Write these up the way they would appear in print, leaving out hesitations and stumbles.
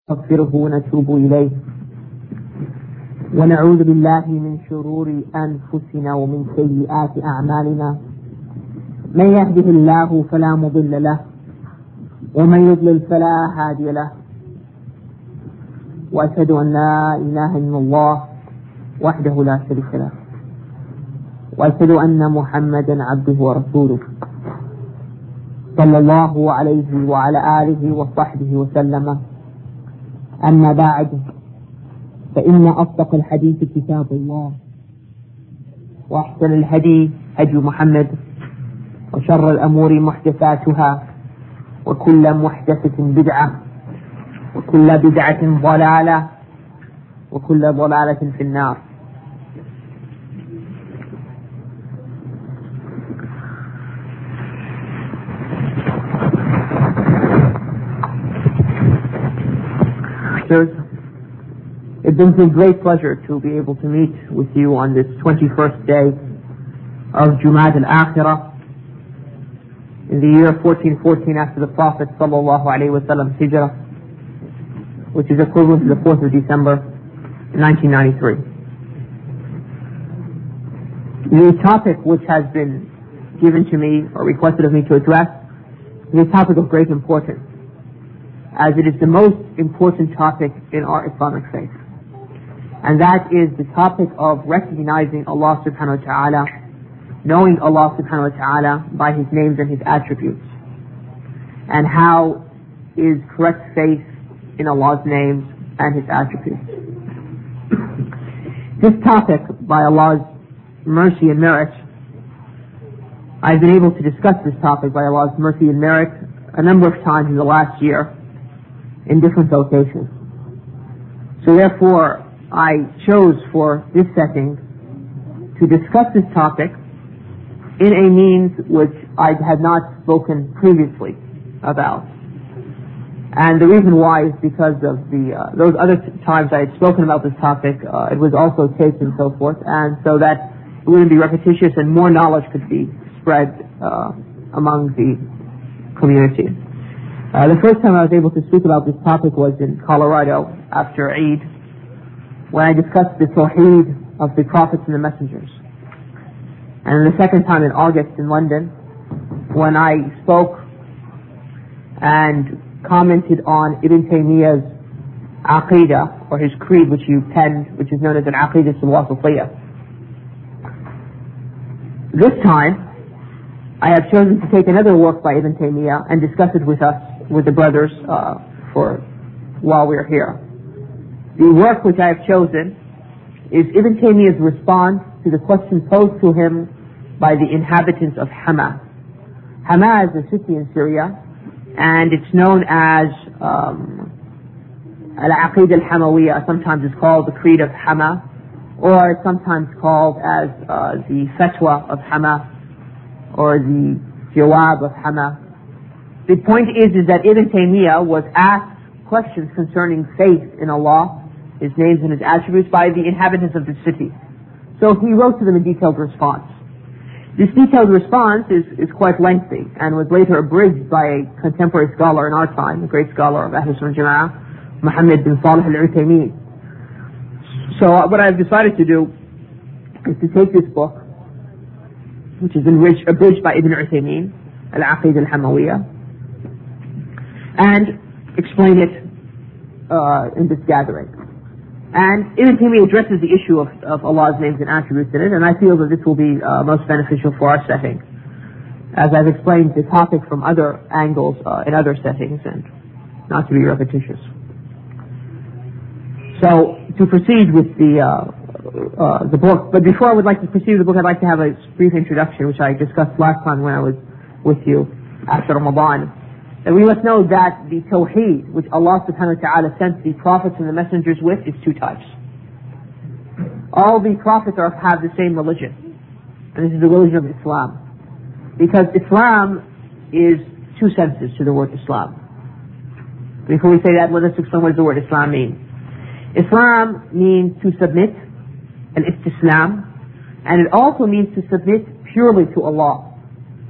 نستغفره ونتوب إليه ونعوذ بالله من شرور أنفسنا ومن سيئات أعمالنا. من يهده الله فلا مضل له ومن يضلل فلا هادي له، وأشهد أن لا إله إلا الله وحده لا شريك له، وأشهد أن محمدا عبده ورسوله صلى الله عليه وعلى آله وصحبه وسلم. أما بعد، فإن أصدق الحديث كتاب الله، وأحسن الهدي هدي محمد، وشر الأمور محدثاتها، وكل محدثة بدعة، وكل بدعة ضلالة، وكل ضلالة في النار. It brings me great pleasure to be able to meet with you on this 21st day of Jumad al-Akhirah in the year 1414 after the Prophet sallallahu alaihi wasallam's hijrah, which is equivalent to the 4th of December 1993. The topic which has been given to me or requested of me to address is a topic of great importance, as it is the most important topic in our Islamic faith. And that is the topic of recognizing Allah subhanahu wa ta'ala, knowing Allah subhanahu wa ta'ala by His names and His attributes, and how is correct faith in Allah's names and His attributes. This topic, by Allah's mercy and merit, I've been able to discuss this topic by Allah's mercy and merit a number of times in the last year in different locations. So therefore, I chose for this setting to discuss this topic in a means which I had not spoken previously about. And the reason why is because of those other times I had spoken about this topic, it was also taped and so forth, and so that it wouldn't be repetitious and more knowledge could be spread among the community. The first time I was able to speak about this topic was in Colorado after Eid, when I discussed the Tawheed of the prophets and the messengers. And the second time in August in London, when I spoke and commented on Ibn Taymiyyah's Aqidah, or his creed which he penned, which is known as an Aqidah al-Wasitiyah. This time, I have chosen to take another work by Ibn Taymiyyah and discuss it with us, with the brothers, while we are here. The work which I have chosen is Ibn Taymiyyah's response to the question posed to him by the inhabitants of Hama. Hama is a city in Syria, and it's known as Al-Aqidah al-Hamawiyah. Sometimes it's called the Creed of Hama, or it's sometimes called as the Fatwa of Hama, or the Jawab of Hama. The point is that Ibn Taymiyyah was asked questions concerning faith in Allah, His names and His attributes, by the inhabitants of the city. So he wrote to them a detailed response. This detailed response is quite lengthy and was later abridged by a contemporary scholar in our time, a great scholar of Ahl Sunnah Jama'ah, Muhammad bin Salih al-Uthaymeen. So what I've decided to do is to take this book, which is abridged by Ibn Uthaymeen, Al-Aqidah al-Hamawiyah, and explain it in this gathering. And Ibn Taymiyyah addresses the issue of Allah's names and attributes in it, and I feel that this will be most beneficial for our setting, as I've explained the topic from other angles in other settings, and not to be repetitious. So, to proceed with the book, but before I would like to proceed with the book, I'd like to have a brief introduction, which I discussed last time when I was with you after Ramadan. And we must know that the Tawheed, which Allah subhanahu wa ta'ala sent the prophets and the messengers with, is two types. All the prophets have the same religion, and this is the religion of Islam. Because Islam is two senses to the word Islam. Before we say that, let us explain what does the word Islam mean. Islam means to submit, al-istislam, and it also means to submit purely to Allah,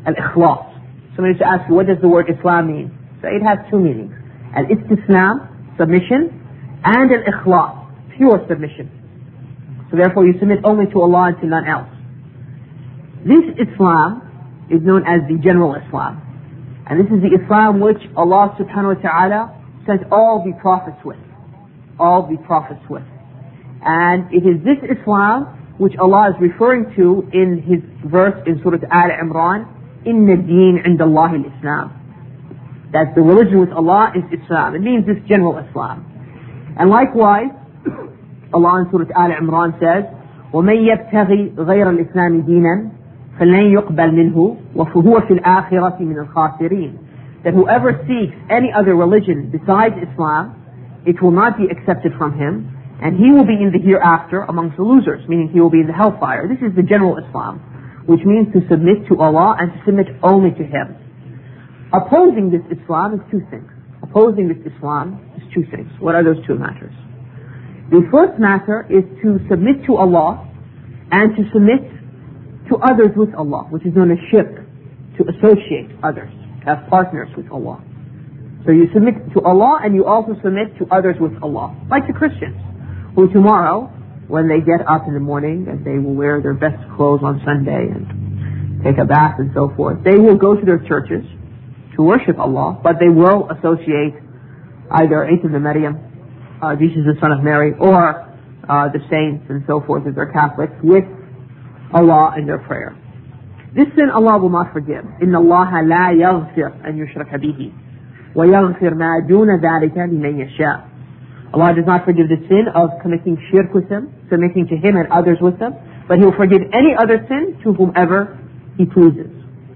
al-ikhlas. Somebody used to ask you, what does the word Islam mean? So it has two meanings. Al-istislam, submission, and al-ikhlas, pure submission. So therefore you submit only to Allah and to none else. This Islam is known as the general Islam. And this is the Islam which Allah subhanahu wa ta'ala sent all the prophets with. All the prophets with. And it is this Islam which Allah is referring to in his verse in Surah Al-Imran, Inna deen inda Allah al-Islam. That the religion with Allah is Islam. It means this general Islam. And likewise, Allah in Surah Al-Imran says, وَمَنْ يَبْتَغِي غَيْرَ الْإِسْلَامِ دِينًا فَلَنْ يُقْبَلْ مِنْهُ وَهُوَ فِي الْآخِرَةِ مِنَ الْخَاسِرِينَ. That whoever seeks any other religion besides Islam, it will not be accepted from him, and he will be in the hereafter amongst the losers, meaning he will be in the hellfire. This is the general Islam, which means to submit to Allah and to submit only to Him. Opposing this Islam is two things. Opposing this Islam is two things. What are those two matters? The first matter is to submit to Allah and to submit to others with Allah, which is known as shirk, to associate others, to have partners with Allah. So you submit to Allah and you also submit to others with Allah, like the Christians, who tomorrow, when they get up in the morning and they will wear their best clothes on Sunday and take a bath and so forth, they will go to their churches to worship Allah, but they will associate either Isa ibn Maryam, Jesus the son of Mary, or the saints and so forth, if they're Catholics, with Allah in their prayer. This sin Allah will not forgive. إِنَّ اللَّهَ لَا يَغْفِرْ أَنْ يُشْرَكَ بِهِ وَيَغْفِرْ مَا دُونَ ذَلِكَ لِمَنْ يَشَاءُ. Allah does not forgive the sin of committing shirk with Him, submitting to Him and others with Him, but He will forgive any other sin to whomever He pleases.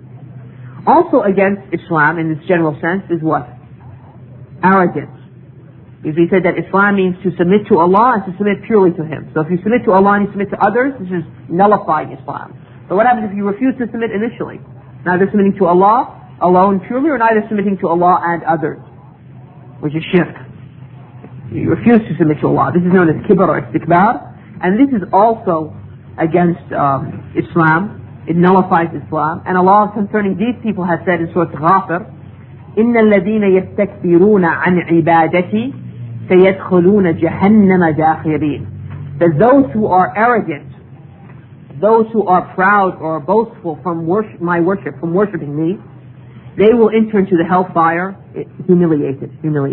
Also against Islam, in this general sense, is what? Arrogance. Because we said that Islam means to submit to Allah and to submit purely to Him. So if you submit to Allah and you submit to others, this is nullifying Islam. So what happens if you refuse to submit initially? Neither submitting to Allah alone purely, or neither submitting to Allah and others, which is shirk. You refuse to submit to Allah. This is known as kibr or istikbar, and this is also against Islam. It nullifies Islam. And Allah concerning these people has said in Surah Ghafir, إِنَّ الَّذِينَ يَسْتَكْبِرُونَ عَنْ عِبَادَتِي سَيَدْخُلُونَ جَهَنَّمَ دَاخِرِينَ. That those who are arrogant, those who are proud or boastful from my worship, from worshipping me, they will enter into the hellfire humiliated.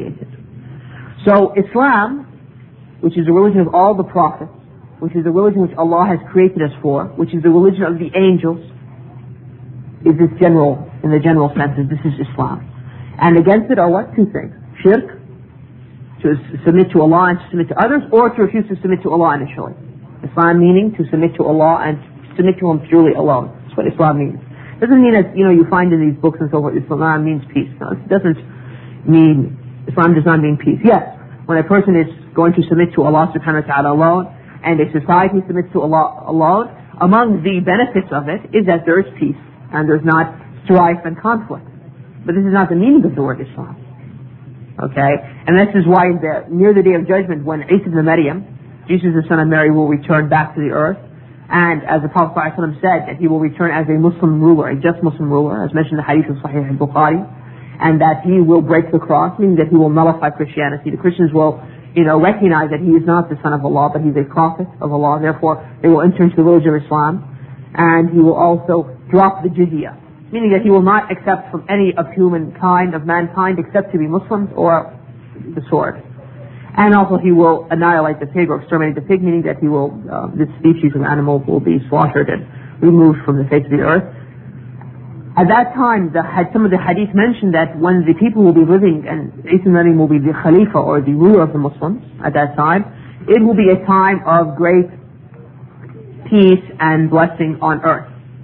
So Islam, which is the religion of all the prophets, which is the religion which Allah has created us for, which is the religion of the angels, is this general, in the general sense, this is Islam. And against it are what? Two things. Shirk, to submit to Allah and to submit to others, or to refuse to submit to Allah initially. Islam meaning to submit to Allah and submit to Him purely alone. That's what Islam means. It doesn't mean that, you find in these books and so forth, Islam means peace. No, it doesn't mean, Islam does not mean peace. Yes, when a person is going to submit to Allah subhanahu wa ta'ala alone, and a society submits to Allah alone, among the benefits of it is that there is peace, and there's not strife and conflict. But this is not the meaning of the word Islam. Okay? And this is why near the Day of Judgment, when Isa ibn Maryam, Jesus the son of Mary, will return back to the earth, and as the Prophet ﷺ said, that he will return as a Muslim ruler, a just Muslim ruler, as mentioned in the hadith of Sahih al-Bukhari, and that he will break the cross, meaning that he will nullify Christianity. The Christians will, recognize that he is not the son of Allah, but he's a prophet of Allah. Therefore, they will enter into the religion of Islam, and he will also drop the jizya, meaning that he will not accept from any of mankind, except to be Muslims or the sword. And also he will annihilate the pig or exterminate the pig, meaning that he will, this species of animal will be slaughtered and removed from the face of the earth. At that time, some of the hadith mentioned that when the people will be living, and Isa ibn Maryam will be the Khalifa or the ruler of the Muslims at that time, it will be a time of great peace and blessing on earth.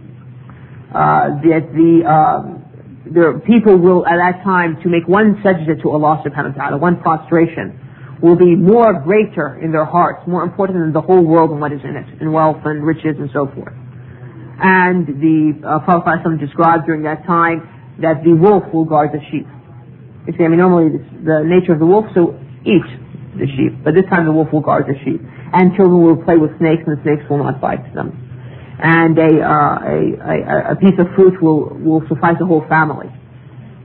The people will at that time to make one sajda to Allah subhanahu wa ta'ala, one prostration, will be more greater in their hearts, more important than the whole world and what is in it, in wealth and riches and so forth. And the Prophet ﷺ described during that time that the wolf will guard the sheep. You see, normally the nature of the wolf to eat the sheep, but this time the wolf will guard the sheep. And children will play with snakes, and the snakes will not bite them. And a piece of fruit will suffice the whole family.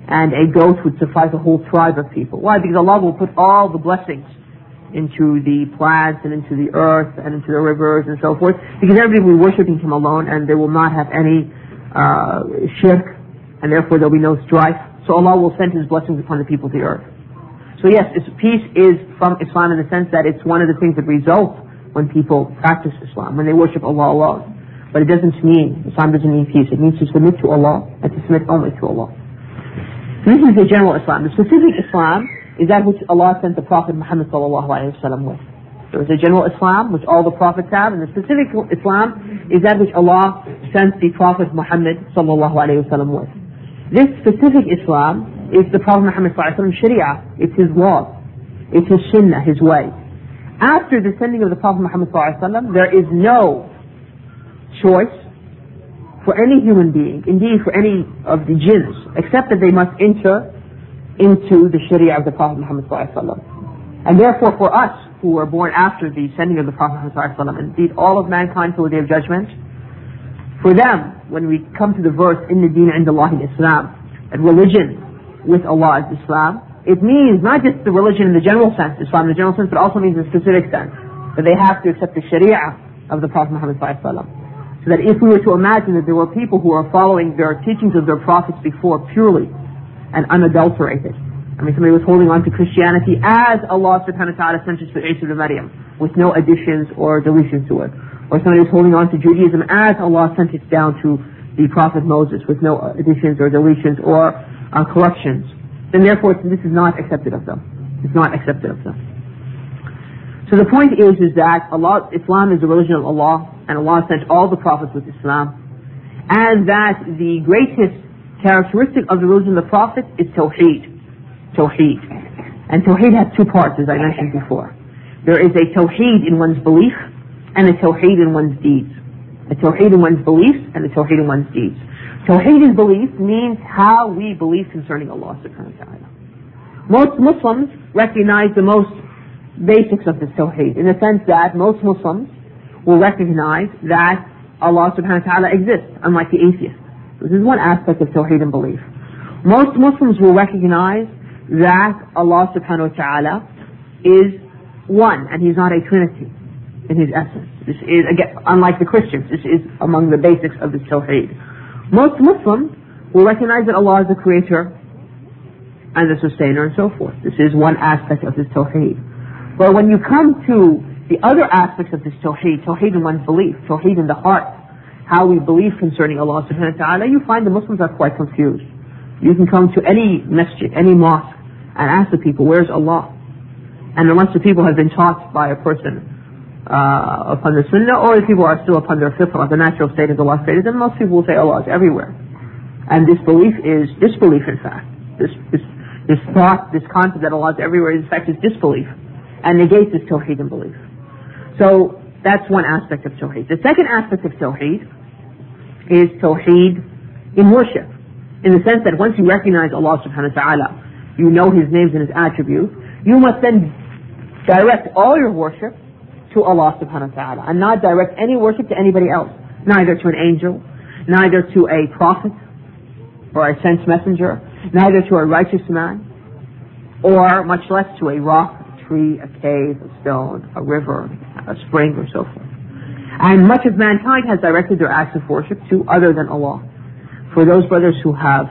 and a goat would suffice a whole tribe of people. Why? Because Allah will put all the blessings into the plants and into the earth and into the rivers and so forth, because everybody will be worshipping Him alone, and they will not have any shirk, and therefore there will be no strife. So Allah will send His blessings upon the people of the earth. So yes, peace is from Islam in the sense that it's one of the things that result when people practice Islam, when they worship Allah alone. But Islam doesn't mean peace. It means to submit to Allah and to submit only to Allah. So this is the general Islam. The specific Islam is that which Allah sent the Prophet Muhammad sallallahu alaihi wasallam with. There is a general Islam which all the prophets have, and the specific Islam is that which Allah sent the Prophet Muhammad sallallahu alaihi wasallam with. This specific Islam is the Prophet Muhammad sallallahu alaihi wasallam Sharia. It's his law. It's his sunnah, his way. After the sending of the Prophet Muhammad sallallahu alaihi wasallam, there is no choice for any human being, indeed for any of the jinns, except that they must enter into the Sharia of the Prophet Muhammad ﷺ. And therefore for us who were born after the sending of the Prophet Muhammad ﷺ, indeed all of mankind till the day of judgment, for them, when we come to the verse, Inna Deen Indallahi Islam, that religion with Allah is Islam, it means not just the religion in the general sense, Islam in the general sense, but also means in the specific sense, that they have to accept the Sharia of the Prophet Muhammad ﷺ. So that if we were to imagine that there were people who are following their teachings of their prophets before purely and unadulterated. I mean, somebody was holding on to Christianity as Allah subhanahu wa ta'ala sent it to Isa ibn Maryam, with no additions or deletions to it. Or somebody was holding on to Judaism as Allah sent it down to the Prophet Moses, with no additions or deletions or corruptions. Then therefore this is not accepted of them. It's not accepted of them. So the point is that Islam is the religion of Allah, and Allah sent all the prophets with Islam, and that the greatest characteristic of the religion of the Prophet is Tawheed. Tawheed. And Tawheed has two parts, as I mentioned before. There is a Tawheed in one's belief and a Tawheed in one's deeds. A Tawheed in one's beliefs and a Tawheed in one's deeds. Tawheed in belief means how we believe concerning Allah subhanahu wa ta'ala. Most Muslims recognize the most basics of this Tawheed, in the sense that most Muslims will recognize that Allah subhanahu wa ta'ala exists, unlike the atheists. This is one aspect of Tawheed and belief. Most Muslims will recognize that Allah subhanahu wa ta'ala is one, and He's not a trinity in His essence. This is, again, unlike the Christians, this is among the basics of this Tawheed. Most Muslims will recognize that Allah is the creator and the sustainer and so forth. This is one aspect of this Tawheed. But when you come to the other aspects of this Tawheed, Tawheed in one's belief, Tawheed in the heart, how we believe concerning Allah subhanahu wa ta'ala, you find the Muslims are quite confused. You can come to any masjid, any mosque, and ask the people, where's Allah? And unless the people have been taught by a person upon the sunnah, or if people are still upon their fitrah, the natural state of Allah created, then most people will say Allah is everywhere. And this belief is disbelief, in fact. This thought, this concept that Allah is everywhere, in fact, is disbelief, and negates this Tawheed and belief. So that's one aspect of Tawheed. The second aspect of Tawheed is Tawheed in worship, in the sense that once you recognize Allah subhanahu wa ta'ala, you know His names and His attributes, you must then direct all your worship to Allah subhanahu wa ta'ala, and not direct any worship to anybody else, neither to an angel, neither to a prophet or a sent messenger, neither to a righteous man, or much less to a rock, a tree, a cave, a stone, a river, a spring, or so forth. And much of mankind has directed their acts of worship to other than Allah. For those brothers who have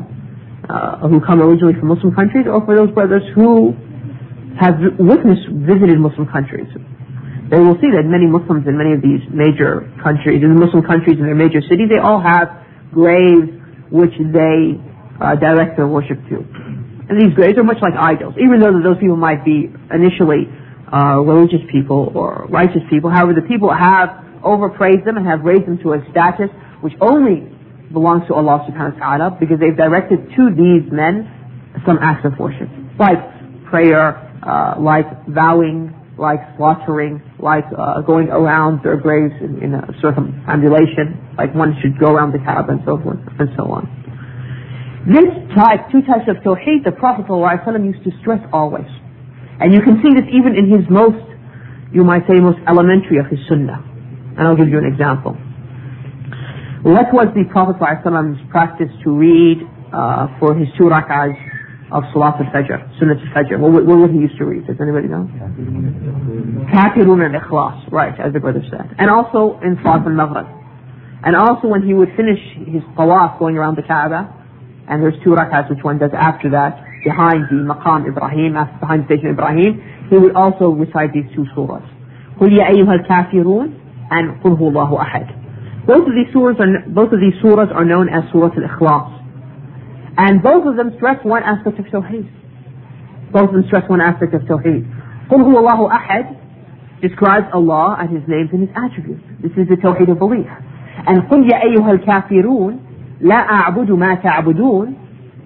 who come originally from Muslim countries, or for those brothers who have visited Muslim countries, they will see that many Muslims in many of these major countries, in the Muslim countries in their major cities, they all have graves which they direct their worship to. And these graves are much like idols, even though those people might be initially religious people or righteous people. However, the people have overpraised them and have raised them to a status which only belongs to Allah subhanahu wa ta'ala, because they've directed to these men some acts of worship, like prayer, like vowing, like slaughtering, like going around their graves in a circumambulation, like one should go around the Kaaba and so forth and so on. Two types of Tawheed, the Prophet ﷺ used to stress always. And you can see this even in his most, you might say, most elementary of his sunnah. And I'll give you an example. What was the Prophet ﷺ's practice to read for his 2 rak'ahs of Salat al-Fajr, Sunnat al-Fajr? What would he used to read? Does anybody know? Kafirun and Ikhlas, right, as the brother said. And also in Salat al-Maghrib. And also when he would finish his tawaf going around the Kaaba, and there's 2 rak'ahs which one does after that, behind the Maqam Ibrahim, behind the station Ibrahim, he would also recite these 2 surahs. قُلْ يَا أَيُّهَا الْكَافِرُونَ and قُلْ هُوَ اللَّهُ أَحَدٌ. Both of these surahs are known as Surah Al-Ikhlas. And both of them stress one aspect of Tawheed. Both of them stress one aspect of Tawheed. قُلْ هُوَ اللَّهُ أَحَدٌ describes Allah and His names and His attributes. This is the Tawheed of belief. And قُلْ يَا أَيُّهَا الْكَافِرُونَ لَا أَعْبُدُ مَا تَعْبُدُونَ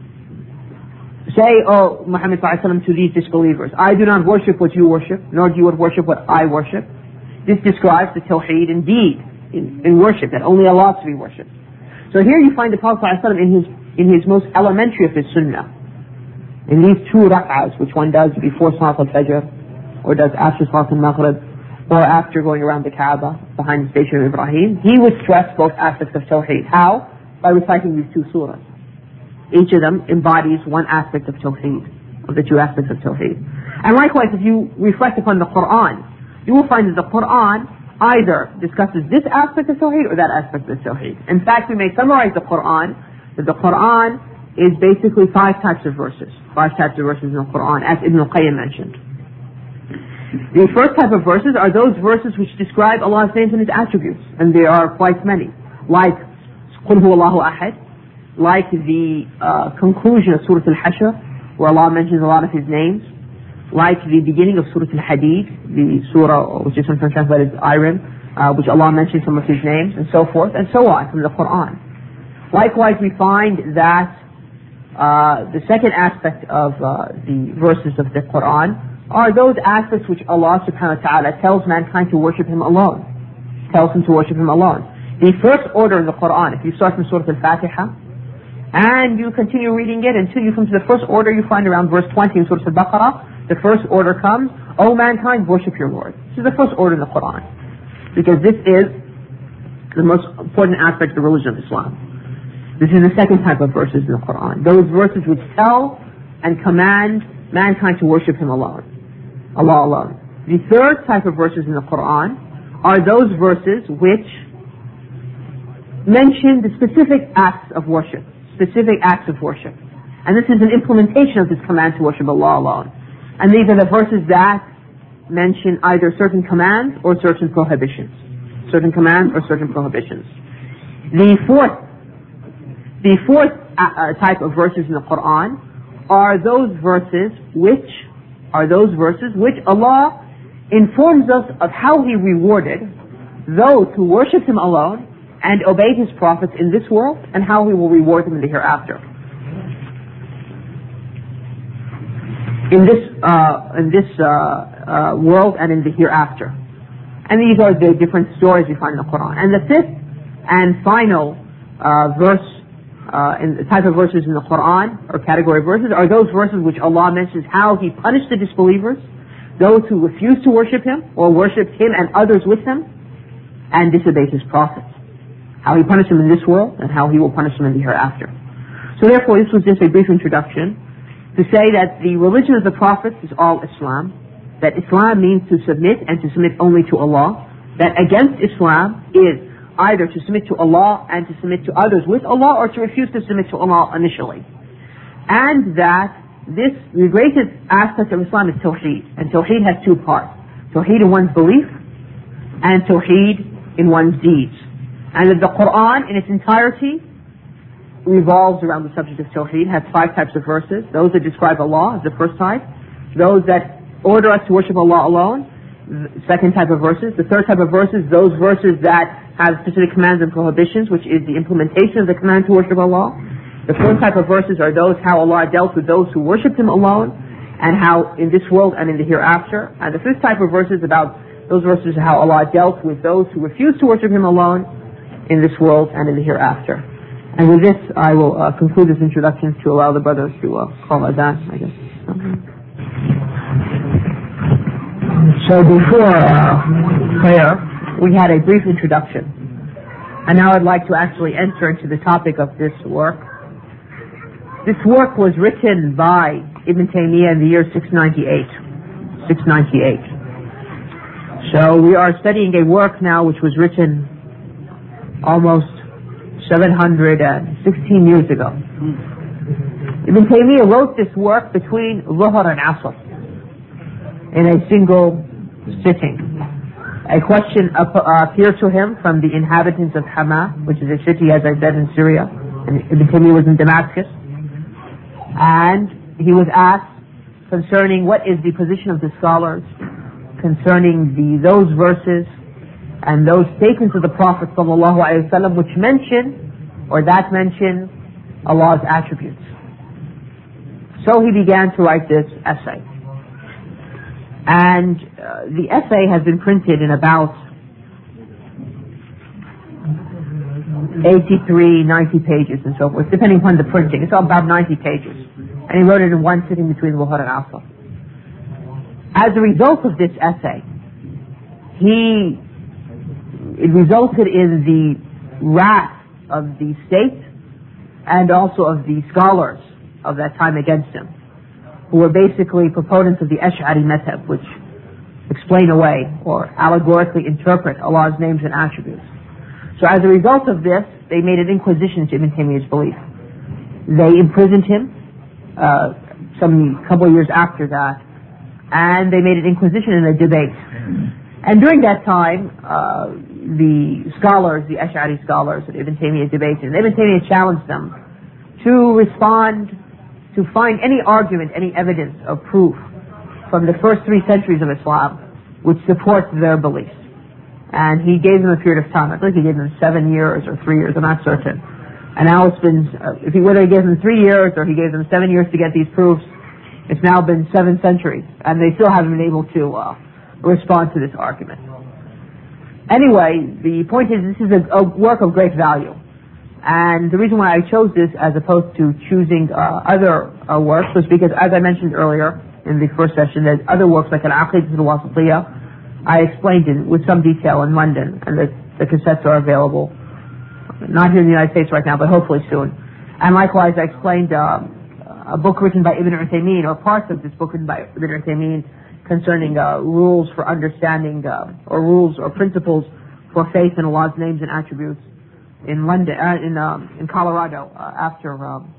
say, oh Muhammad ﷺ, to these disbelievers, I do not worship what you worship, nor do you worship what I worship. This describes the Tawheed indeed, in worship, that only Allah is to be worshipped. So here you find the Prophet ﷺ in his most elementary of his sunnah, in these 2 rak'ahs, which one does before Salat al-Fajr, or does after Salat al-Maghrib, or after going around the Kaaba, behind the station of Ibrahim, he would stress both aspects of Tawheed. How? By reciting these 2 surahs. Each of them embodies one aspect of Tawheed, of the 2 aspects of Tawheed. And likewise, if you reflect upon the Quran, you will find that the Quran either discusses this aspect of Tawheed or that aspect of Tawheed. In fact, we may summarize the Quran, that the Quran is basically 5 types of verses. 5 types of verses in the Quran, as Ibn al-Qayyim mentioned. The first type of verses are those verses which describe Allah's names and His attributes, and there are quite many, like قُلْ هُوَ اللَّهُ أَحَدٌ, like the conclusion of Surah Al-Hashr, where Allah mentions a lot of His names, like the beginning of Surah Al-Hadid, the surah which is sometimes translated as iron, which Allah mentions some of His names, and so forth, and so on from the Quran. Likewise, we find that the second aspect of the verses of the Quran are those aspects which Allah subhanahu wa ta'ala tells mankind to worship Him alone. Tells them to worship Him alone. The first order in the Quran, if you start from Surah Al-Fatiha, and you continue reading it until you come to the first order you find around verse 20 in Surah Al-Baqarah, the first order comes, O mankind, worship your Lord. This is the first order in the Quran, because this is the most important aspect of the religion of Islam. This is the second type of verses in the Quran, those verses which tell and command mankind to worship Him alone, Allah alone. The third type of verses in the Quran are those verses which mention the specific acts of worship. Specific acts of worship. And this is an implementation of this command to worship Allah alone. And these are the verses that mention either certain commands or certain prohibitions. Certain commands or certain prohibitions. The fourth type of verses in the Quran are those verses which Allah informs us of how He rewarded those who worship Him alone and obeyed His prophets in this world, and how He will reward them in the hereafter. In this world and in the hereafter. And these are the different stories we find in the Quran. And the fifth and final in the type of verses in the Quran, or category of verses, are those verses which Allah mentions how He punished the disbelievers, those who refused to worship Him, or worshipped Him and others with Him, and disobeyed His prophets. How He punished them in this world, and how He will punish them in the hereafter. So therefore, this was just a brief introduction to say that the religion of the prophets is all Islam, that Islam means to submit, and to submit only to Allah, that against Islam is either to submit to Allah and to submit to others with Allah, or to refuse to submit to Allah initially. And that the greatest aspect of Islam is Tawheed, and Tawheed has 2 parts. Tawheed in one's belief, and Tawheed in one's deeds. And that the Quran in its entirety revolves around the subject of Tawheed, has 5 types of verses. Those that describe Allah is the first type. Those that order us to worship Allah alone, the second type of verses. The third type of verses, those verses that have specific commands and prohibitions, which is the implementation of the command to worship Allah. The fourth type of verses are those how Allah dealt with those who worshipped Him alone, and how in this world and in the hereafter. And the fifth type of verses about those verses how Allah dealt with those who refused to worship Him alone in this world and in the hereafter. And with this, I will conclude this introduction to allow the brothers to call adhan, I guess. So before prayer, we had a brief introduction. And now I'd like to actually enter into the topic of this work. This work was written by Ibn Taymiyyah in the year 698. So we are studying a work now which was written almost 716 years ago. Ibn Taymiyyah wrote this work between Dhuhr and Asr in a single sitting. A question appeared to him from the inhabitants of Hama, which is a city, as I said, in Syria, and Ibn Taymiyyah was in Damascus, and he was asked concerning what is the position of the scholars concerning those verses and those statements of the Prophet ﷺ which mention Allah's attributes. So he began to write this essay. And the essay has been printed in about 83, 90 pages and so forth, depending upon the printing. It's about 90 pages. And he wrote it in one sitting between Dhuhr and Asr. As a result of this essay, it resulted in the wrath of the state and also of the scholars of that time against him, who were basically proponents of the Ash'ari method, which explain away or allegorically interpret Allah's names and attributes. So as a result of this, they made an inquisition to Ibn Taymiyyah's belief. They imprisoned him some couple of years after that, and they made an inquisition and a debate. And during that time, the scholars, the Ash'ari scholars that Ibn Taymiyyah debated, and Ibn Taymiyyah challenged them to respond, to find any argument, any evidence of proof from the first 3 centuries of Islam which supports their beliefs. And he gave them a period of time. I think he gave them 7 years or 3 years, I'm not certain. And now it's been, whether he gave them 3 years or he gave them 7 years to get these proofs, it's now been 7 centuries, and they still haven't been able to respond to this argument. Anyway, the point is, this is a work of great value. And the reason why I chose this as opposed to choosing other works was because, as I mentioned earlier in the first session, there's other works like Al-Aqidah al-Wasitiyah. I explained it with some detail in London, and the cassettes are available. Not here in the United States right now, but hopefully soon. And likewise, I explained a book written by Ibn Uthaymeen, or parts of this book written by Ibn Uthaymeen, concerning rules for understanding, or rules or principles for faith in Allah's names and attributes in London, in Colorado, after Ramadan,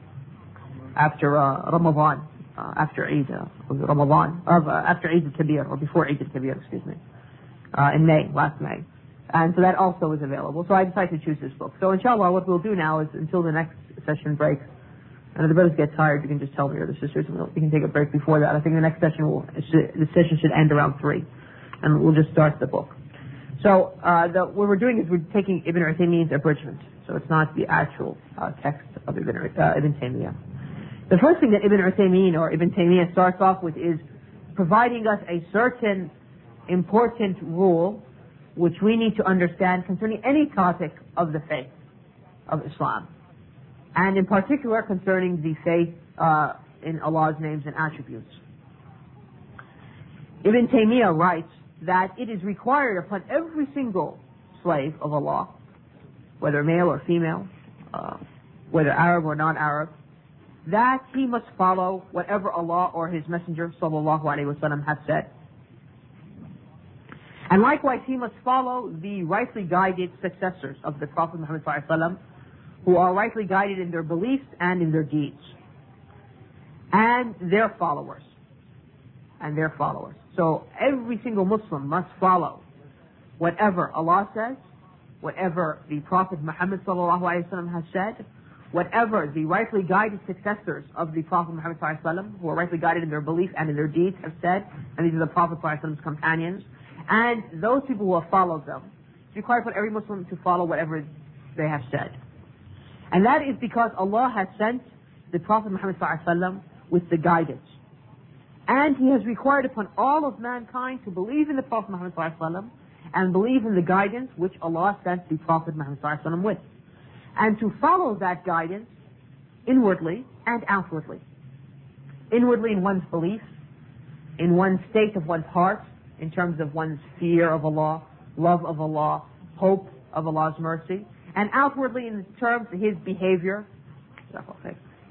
after Eid Ramadan, after Eid al-Kabir, or before Eid al-Kabir, in last May. And so that also is available. So I decided to choose this book. So inshallah, what we'll do now is, until the next session breaks, and if the brothers get tired, you can just tell me, or the sisters, and we can take a break before that. I think the next session should end around 3, and we'll just start the book. So what we're doing is we're taking Ibn Uthaymeen's abridgment. So it's not the actual text of Ibn Taymiyyah. The first thing that Ibn Uthaymeen or Ibn Taymiyyah starts off with is providing us a certain important rule which we need to understand concerning any topic of the faith of Islam, and in particular concerning the faith in Allah's names and attributes. Ibn Taymiyyah writes that it is required upon every single slave of Allah, whether male or female, whether Arab or non-Arab, that he must follow whatever Allah or His Messenger sallallahu alaihi wasallam have said. And likewise, he must follow the rightly guided successors of the Prophet Muhammad sallallahu alaihi wasallam, who are rightly guided in their beliefs and in their deeds, and their followers. So every single Muslim must follow whatever Allah says, whatever the Prophet Muhammad sallallahu alaihi wasallam has said, whatever the rightly guided successors of the Prophet Muhammad sallallahu alaihi wasallam, who are rightly guided in their belief and in their deeds, have said, and these are the Prophet sallallahu alaihi wasallam's companions, and those people who have followed them. It's required for every Muslim to follow whatever they have said. And that is because Allah has sent the Prophet Muhammad sallallahu alaihi wasallam with the guidance. And He has required upon all of mankind to believe in the Prophet Muhammad sallallahu alaihi wasallam and believe in the guidance which Allah sent the Prophet Muhammad sallallahu alaihi wasallam with. And to follow that guidance inwardly and outwardly. Inwardly in one's beliefs, in one's state of one's heart, in terms of one's fear of Allah, love of Allah, hope of Allah's mercy, and outwardly in terms of his behavior,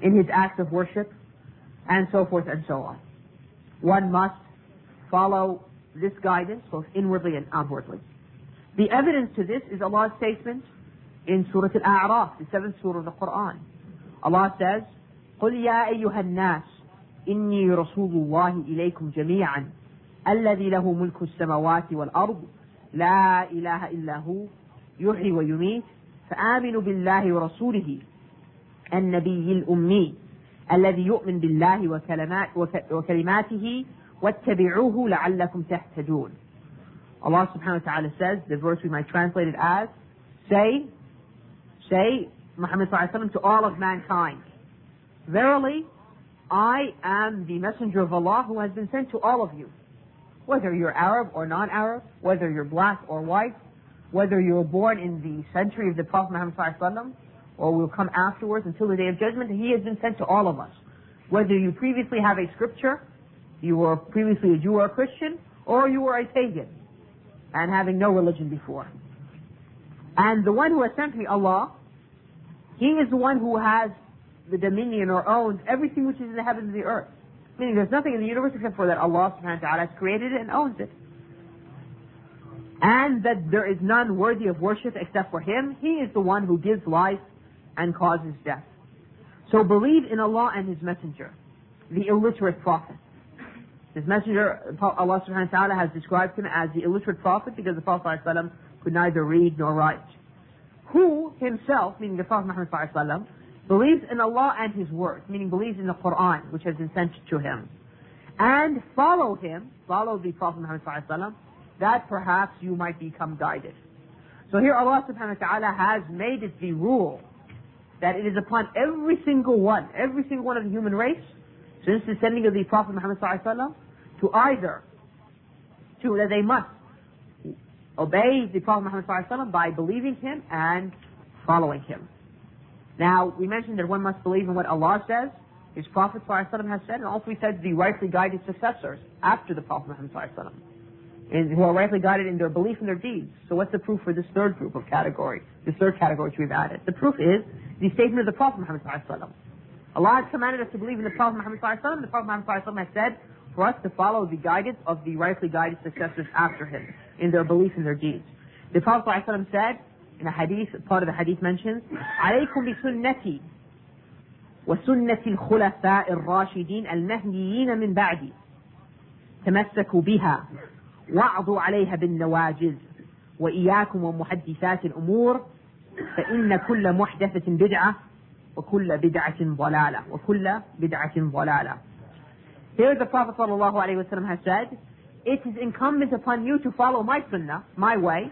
in his acts of worship, and so forth and so on. One must follow this guidance both inwardly and outwardly. The evidence to this is Allah's statement in Surah Al-A'raf, the 7th surah of the Quran. Allah says, قُلْ يَا أَيُّهَا النَّاسِ إِنِّي رَسُولُ اللَّهِ إِلَيْكُمْ جَمِيعًا الَّذِي لَهُ مُلْكُ السَّمَوَاتِ وَالْأَرْضِ لَا إِلَهَ إِلَّا هُوَ يُحْيِي وَيُمِيتُ فآمنوا بالله ورسوله النبي الأمي الذي يؤمن بالله وكلماته واتبعوه لعلكم تهتدون. Allah subhanahu wa ta'ala says, the verse we might translate it as, say, Muhammad sallallahu alaihi wasallam, to all of mankind, verily, I am the messenger of Allah who has been sent to all of you. Whether you're Arab or non-Arab, whether you're black or white, whether you were born in the century of the Prophet Muhammad sallallahu alaihi wasallam, or will come afterwards until the Day of Judgment, he has been sent to all of us. Whether you previously have a scripture, you were previously a Jew or a Christian, or you were a pagan, and having no religion before. And the one who has sent me, Allah, He is the one who has the dominion or owns everything which is in the heavens and the earth. Meaning there's nothing in the universe except for that Allah subhanahu wa ta'ala has created it and owns it. And that there is none worthy of worship except for Him. He is the one who gives life and causes death. So believe in Allah and His Messenger, the illiterate prophet. His Messenger, Allah subhanahu wa ta'ala has described him as the illiterate prophet because the Prophet sallallahu alaihi wasallam could neither read nor write. Who himself, meaning the Prophet Muhammad sallallahu alaihi wasallam, believes in Allah and His word, meaning believes in the Quran which has been sent to him, and follow the Prophet Muhammad sallallahu alaihi wasallam, that perhaps you might become guided. So here Allah subhanahu wa ta'ala has made it the rule that it is upon every single one of the human race, since the sending of the Prophet Muhammad sallallahu alaihi wasallam, that they must obey the Prophet Muhammad sallallahu alaihi wasallam by believing him and following him. Now, we mentioned that one must believe in what Allah says, His Prophet sallallahu alaihi wasallam has said, and also we said the rightly guided successors after the Prophet Muhammad sallallahu alaihi wasallam, who are rightly guided in their belief and their deeds. So what's the proof for this third group of category, this third category which we've added? The proof is the statement of the Prophet Muhammad sallallahu alaihi wasallam. Allah has commanded us to believe in the Prophet Muhammad sallallahu alaihi wasallam. The Prophet Muhammad sallallahu alaihi wasallam has said for us to follow the guidance of the rightly guided successors after him in their belief and their deeds. The Prophet sallallahu alaihi wasallam said in a hadith, part of the hadith mentions, عليكم بسنتي وسنة الخلفاء الراشدين المهديين من بعدي تمسكوا بها وعضوا عليها بالنواجذ وإياكم ومحدثات الأمور فإن كل محدثة بدعة وكل بدعة ضلالة. Here the Prophet sallallahu alaihi wasallam has said, it is incumbent upon you to follow my sunnah, my way,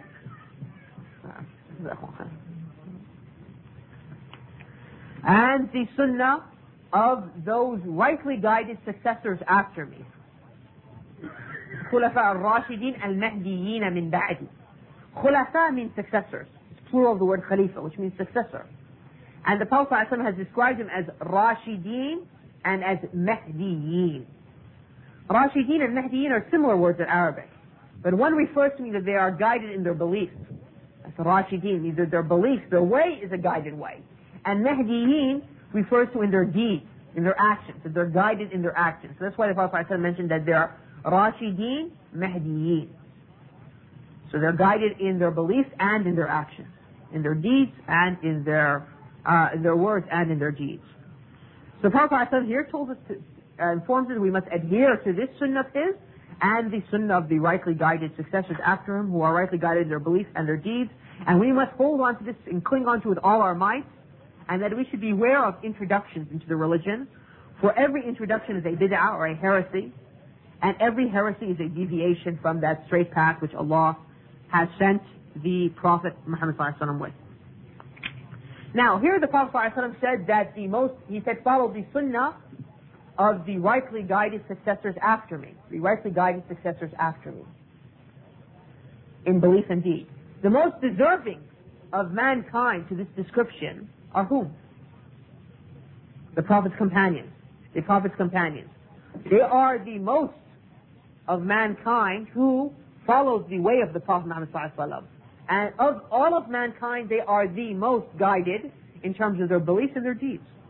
and the sunnah of those rightly guided successors after me. Khulafa al-Rashidin al-Mahdiyin min ba'di. Khulafa means successors. It's plural of the word Khalifa, which means successor. And the Prophet ﷺ has described them as Rashidin and as Mahdiyin. Rashidin and Mahdiyin are similar words in Arabic, but one refers to mean that they are guided in their beliefs. That's Rashidin, means that their beliefs, their way is a guided way. And Mahdiyin refers to in their deeds, in their actions, that they're guided in their actions. So that's why the Prophet ﷺ mentioned that they are Rashidin, Mahdiyin. So they're guided in their beliefs and in their actions, in their deeds and in their words and in their deeds. So the Prophet ﷺ here told us informs us we must adhere to this sunnah of his and the sunnah of the rightly guided successors after him who are rightly guided in their beliefs and their deeds, and we must hold on to this and cling on to it with all our might, and that we should be aware of introductions into the religion, for every introduction is a bid'ah or a heresy, and every heresy is a deviation from that straight path which Allah has sent the Prophet Muhammad sallallahu alaihi wasallam with. Now, here the Prophet sallallahu alaihi wasallam said that he said, follow the sunnah of the rightly guided successors after me. The rightly guided successors after me. In belief and deed. The most deserving of mankind to this description are whom? The Prophet's companions. The Prophet's companions. They are the most of mankind who follows the way of the Prophet Muhammad sallallahu alaihi wasallam. And of all of mankind, they are the most guided in terms of their beliefs and their deeds.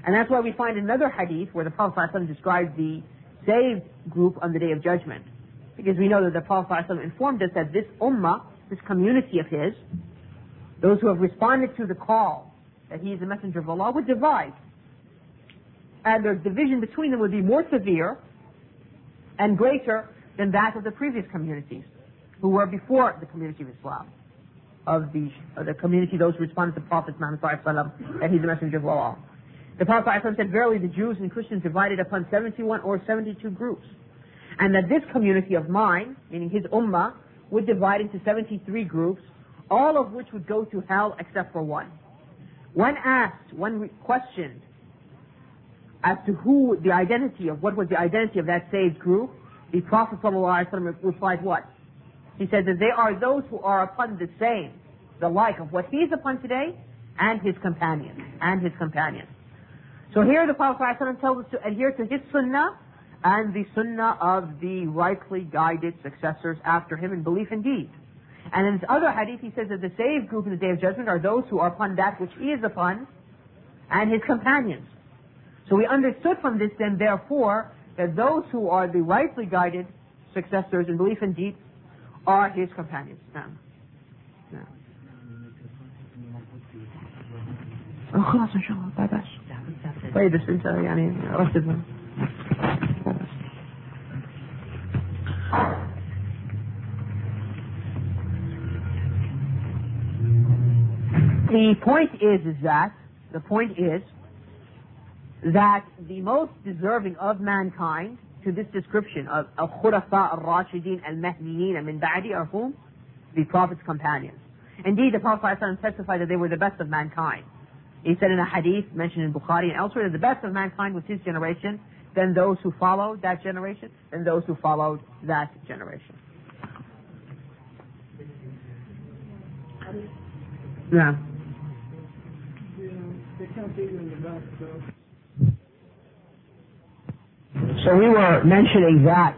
And that's why we find another hadith where the Prophet ﷺ describes the saved group on the Day of Judgment. Because we know that the Prophet ﷺ informed us that this ummah, this community of his, those who have responded to the call that he is the messenger of Allah, would divide. And their division between them would be more severe and greater than that of the previous communities who were before the community of Islam, of the community, those who responded to the Prophet Muhammad ﷺ, that he's the messenger of Allah. The Prophet ﷺ said, verily the Jews and Christians divided upon 71 or 72 groups. And that this community of mine, meaning his ummah, would divide into 73 groups, all of which would go to hell except for one. When questioned as to what was the identity of that saved group, the Prophet ﷺ replied what? He said that they are those who are upon the like of what he is upon today, and his companions. So here the Prophet ﷺ tells us to adhere to his sunnah and the sunnah of the rightly guided successors after him in belief and deed. And in this other hadith he says that the saved group in the Day of Judgment are those who are upon that which he is upon and his companions. So we understood from this then therefore that those who are the rightly guided successors in belief and deed are his companions. خلاص إن شاء الله بعدش طيب بس أنت يعني رتبها. The point is that the most deserving of mankind to this description of al-Khulafa al-Rashidin al-Mahdiyyin min ba'di are whom? The Prophet's companions. Indeed, the Prophet ﷺ testified that they were the best of mankind. He said in a hadith mentioned in Bukhari and elsewhere that the best of mankind was his generation, then those who followed that generation, then those who followed that generation. Yeah. So we were mentioning that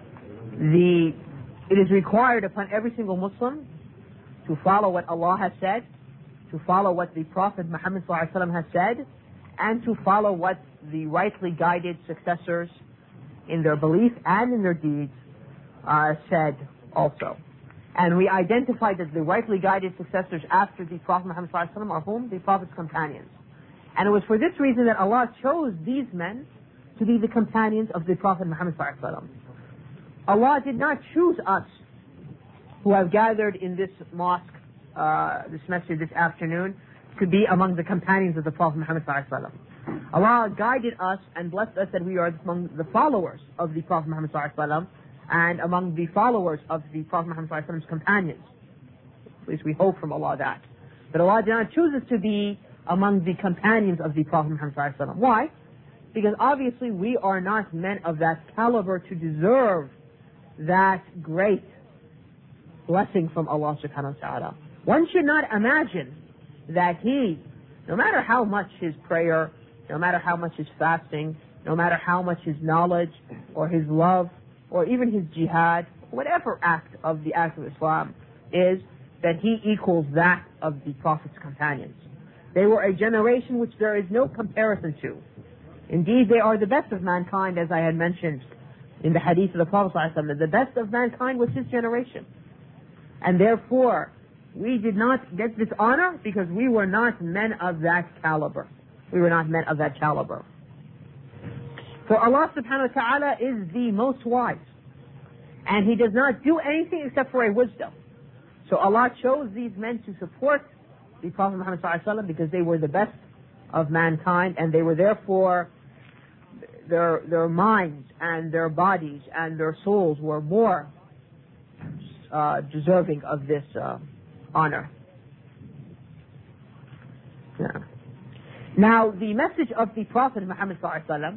it is required upon every single Muslim to follow what Allah has said, to follow what the Prophet Muhammad ﷺ has said, and to follow what the rightly guided successors in their belief and in their deeds said also. And we identified that the rightly guided successors after the Prophet Muhammad ﷺ are whom? The Prophet's companions. And it was for this reason that Allah chose these men to be the companions of the Prophet Muhammad ﷺ. Allah did not choose us who have gathered in this mosque, this masjid this afternoon, to be among the companions of the Prophet Muhammad ﷺ. Allah guided us and blessed us that we are among the followers of the Prophet Muhammad ﷺ and among the followers of the Prophet Muhammad ﷺ's companions. At least we hope from Allah that. But Allah did not choose us to be among the companions of the Prophet Muhammad ﷺ. Why? Because obviously we are not men of that caliber to deserve that great blessing from Allah subhanahu wa ta'ala. One should not imagine that he, no matter how much his prayer, no matter how much his fasting, no matter how much his knowledge or his love or even his jihad, whatever act of Islam is, that he equals that of the Prophet's companions. They were a generation which there is no comparison to. Indeed, they are the best of mankind, as I had mentioned in the hadith of the Prophet ﷺ, that the best of mankind was his generation. And therefore, we did not get this honor because we were not men of that caliber. For Allah subhanahu wa ta'ala is the most wise. And He does not do anything except for a wisdom. So Allah chose these men to support the Prophet Muhammad ﷺ because they were the best of mankind, and they were therefore, their minds and their bodies and their souls were more deserving of this honor. Yeah. Now, the message of the Prophet Muhammad ﷺ,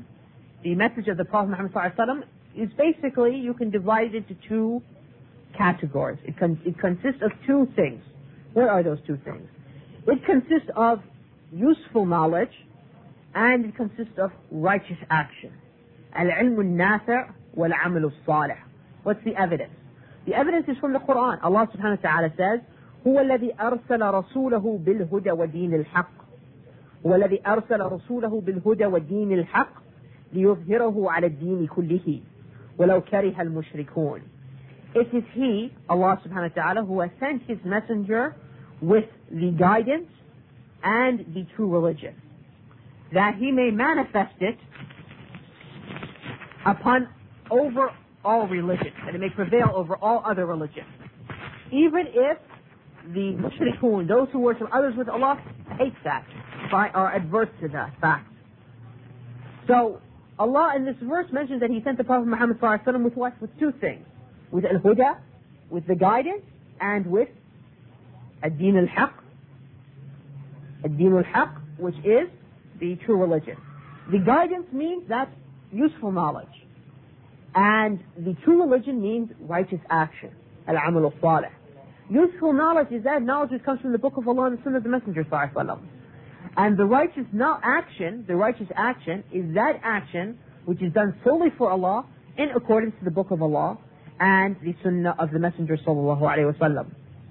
is basically, you can divide it into two categories. It consists of two things. What are those two things? It consists of useful knowledge, and it consists of righteous action. Al-ilm al-nafi' wal-amal al-salih. What's the evidence? The evidence is from the Quran. Allah subhanahu wa ta'ala says, هو الذي أرسل رسوله بالهدى ودين الحق والذي أرسل رسوله بالهدى والدين الحق ليظهره على الدين كله ولو كره المشركون. It is He, Allah subhanahu wa ta'ala, who has sent His messenger with the guidance and the true religion, that He may manifest it over all religions, and it may prevail over all other religions. Even if the mushrikun, those who worship others with Allah, hate that, are adverse to that fact. So, Allah in this verse mentions that He sent the Prophet Muhammad ﷺ with what? With two things. With al-huda, with the guidance, and with ad-din al-haq. Ad-din al-haq, which is the true religion. The guidance means that useful knowledge. And the true religion means righteous action. Al-amal al-salih. Useful knowledge is that knowledge that comes from the book of Allah and the Sunnah of the Messenger ﷺ. And the righteous action is that action which is done solely for Allah in accordance to the book of Allah and the Sunnah of the Messenger sallallahu alaihi wasallam.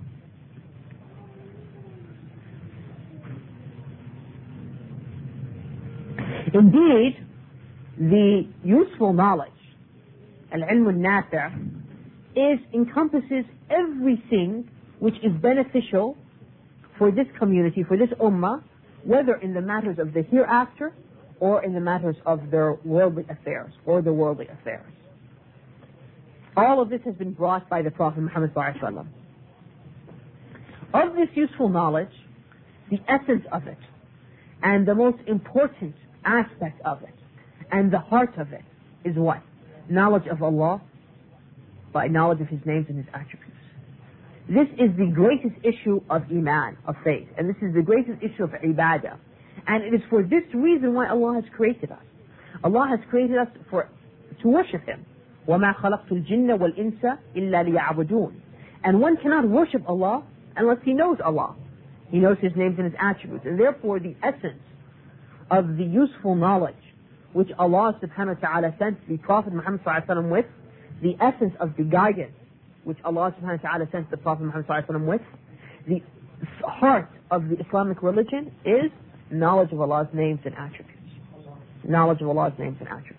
Indeed, the useful knowledge, al-ilm al-nafi', encompasses everything which is beneficial for this community, for this ummah, whether in the matters of the hereafter or in the matters of their worldly affairs or the worldly affairs. All of this has been brought by the Prophet Muhammad ﷺ. Of this useful knowledge, the essence of it, and the most important aspect of it, and the heart of it, is what? Knowledge of Allah by knowledge of His names and His attributes. This is the greatest issue of Iman, of faith, and this is the greatest issue of Ibadah. And it is for this reason why Allah has created us. Allah has created us to worship Him. وَمَا خَلَقْتُ الْجِنَّ وَالْإِنسَ إِلَّا لِيَعْبُدُونَ. And one cannot worship Allah unless he knows Allah. He knows His names and His attributes. And therefore the essence of the useful knowledge which Allah subhanahu wa ta'ala sent the Prophet Muhammad sallallahu alaihi wasallam with, the essence of the guidance which Allah subhanahu wa ta'ala sent the Prophet Muhammad sallallahu alaihi wasallam with, the heart of the Islamic religion is knowledge of Allah's names and attributes. Knowledge of Allah's names and attributes.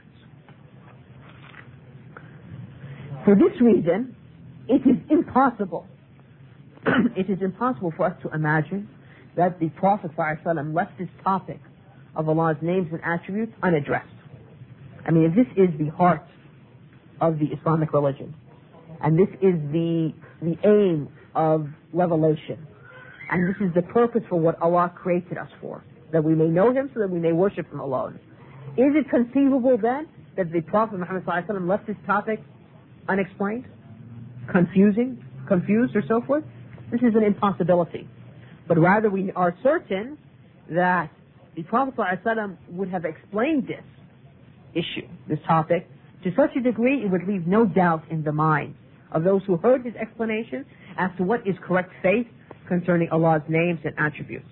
For this reason, it is impossible for us to imagine that the Prophet ﷺ left this topic of Allah's names and attributes unaddressed. I mean, if this is the heart of the Islamic religion, and this is the aim of revelation, and this is the purpose for what Allah created us for, that we may know Him so that we may worship Him alone. Is it conceivable then that the Prophet Muhammad ﷺ left this topic unexplained, confused or so forth? This is an impossibility. But rather we are certain that the Prophet ﷺ would have explained this issue, this topic, to such a degree it would leave no doubt in the minds of those who heard his explanation as to what is correct faith concerning Allah's names and attributes.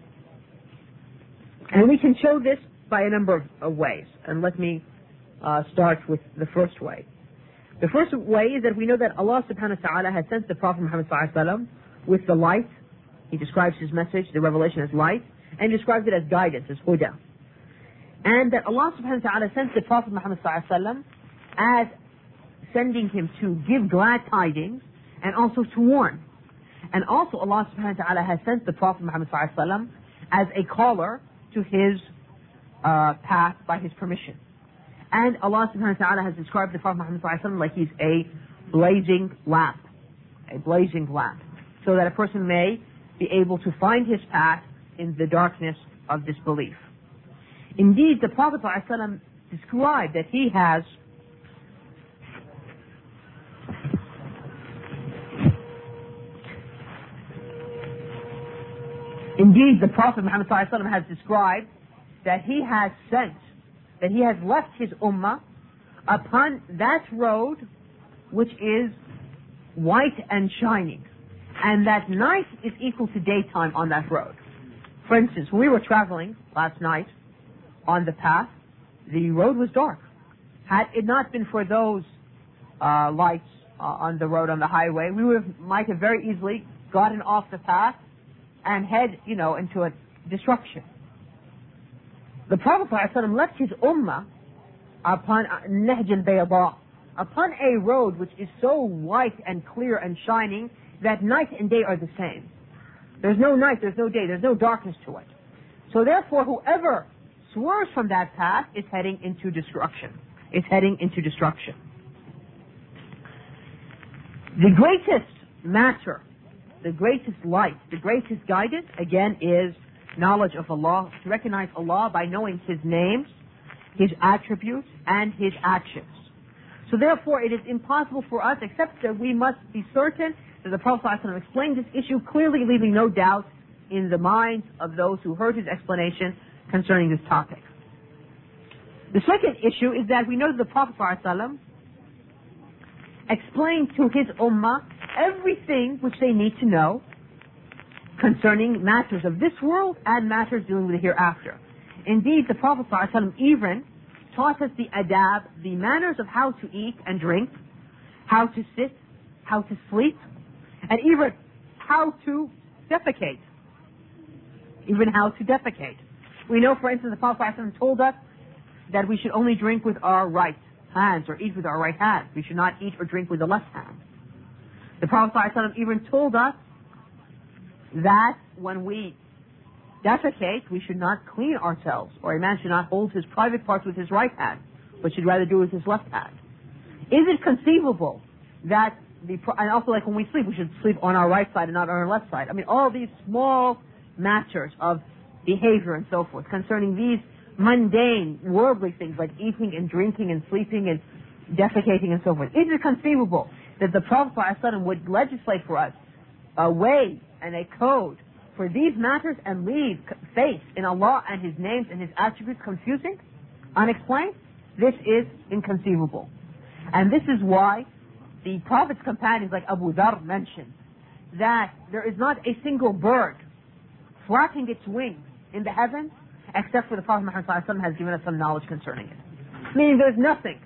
And we can show this by a number of ways. And let me start with the first way. The first way is that we know that Allah subhanahu wa ta'ala has sent the Prophet Muhammad sallallahu alaihi wasallam with the light. He describes his message, the revelation, as light, and describes it as guidance, as huda. And that Allah subhanahu wa ta'ala sent the Prophet Muhammad sallallahu alaihi wasallam as sending him to give glad tidings and also to warn. And also Allah subhanahu wa ta'ala has sent the Prophet Muhammad sallallahu alaihi wasallam as a caller to his path by his permission. And Allah subhanahu wa ta'ala has described the Prophet Muhammad sallallahu alaihi wasallam like he's a blazing lamp, so that a person may be able to find his path in the darkness of disbelief. Indeed, the Prophet sallallahu alaihi wasallam described that he has Indeed, the Prophet Muhammad sallallahu alaihi wasallam has described that he has left his ummah upon that road which is white and shining, and that night is equal to daytime on that road. For instance, when we were traveling last night on the path, the road was dark. Had it not been for those lights on the road, on the highway, we might have very easily gotten off the path and head, into a destruction. The Prophet ﷺ left his ummah upon Nahj al-Bayda, upon a road which is so white and clear and shining that night and day are the same. There's no night, there's no day, there's no darkness to it. So therefore, whoever swerves from that path is heading into destruction. Is heading into destruction. The greatest matter, the greatest light, the greatest guidance, again, is knowledge of Allah, to recognize Allah by knowing His names, His attributes, and His actions. So therefore, it is impossible for us, except that we must be certain that the Prophet ﷺ explained this issue clearly, leaving no doubt in the minds of those who heard his explanation concerning this topic. The second issue is that we know that the Prophet ﷺ explained to his ummah everything which they need to know concerning matters of this world and matters dealing with the hereafter. Indeed, the Prophet ﷺ even taught us the adab, the manners of how to eat and drink, how to sit, how to sleep, and even how to defecate. Even how to defecate. We know, for instance, the Prophet ﷺ told us that we should only drink with our right hands or eat with our right hand. We should not eat or drink with the left hand. The Prophet ﷺ even told us that when we defecate, we should not clean ourselves, or a man should not hold his private parts with his right hand, but should rather do it with his left hand. Is it conceivable that and also like when we sleep, we should sleep on our right side and not on our left side? I mean, all these small matters of behavior and so forth concerning these mundane, worldly things like eating and drinking and sleeping and defecating and so forth. Is it conceivable that the Prophet ﷺ would legislate for us a way and a code for these matters and leave faith in Allah and His names and His attributes confusing, unexplained? This is inconceivable. And this is why the Prophet's companions like Abu Dhar mentioned that there is not a single bird flapping its wings in the heavens except for the Prophet Muhammad ﷺ has given us some knowledge concerning it. Meaning there's nothing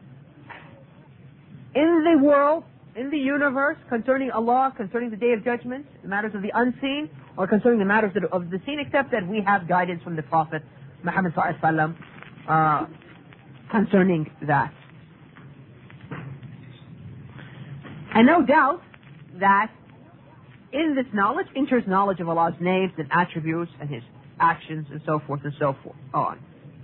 in the world, in the universe, concerning Allah, concerning the Day of Judgment, the matters of the unseen, or concerning the matters of the seen, except that we have guidance from the Prophet Muhammad ﷺ concerning that. And no doubt that in this knowledge enters knowledge of Allah's names and attributes and His actions and so forth and so forth on.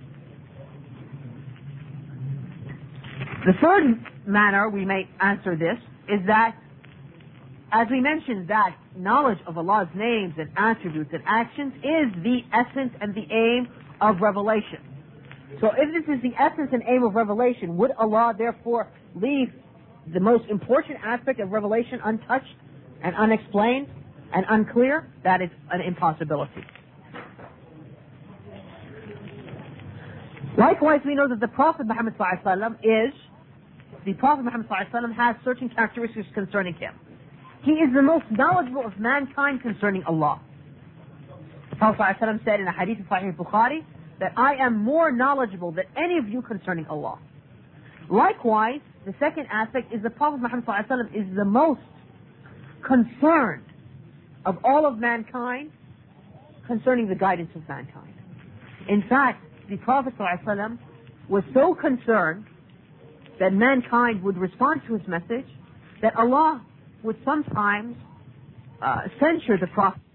The third manner we may answer this is that, as we mentioned, that knowledge of Allah's names and attributes and actions is the essence and the aim of revelation. So if this is the essence and aim of revelation, would Allah therefore leave the most important aspect of revelation untouched and unexplained and unclear? That is an impossibility. Likewise, we know that the Prophet Muhammad has certain characteristics concerning him. He is the most knowledgeable of mankind concerning Allah. The Prophet ﷺ said in a hadith of Sahih Bukhari that I am more knowledgeable than any of you concerning Allah. Likewise, the second aspect is the Prophet Muhammad ﷺ is the most concerned of all of mankind concerning the guidance of mankind. In fact, the Prophet ﷺ was so concerned that mankind would respond to his message that Allah would sometimes censure the Prophet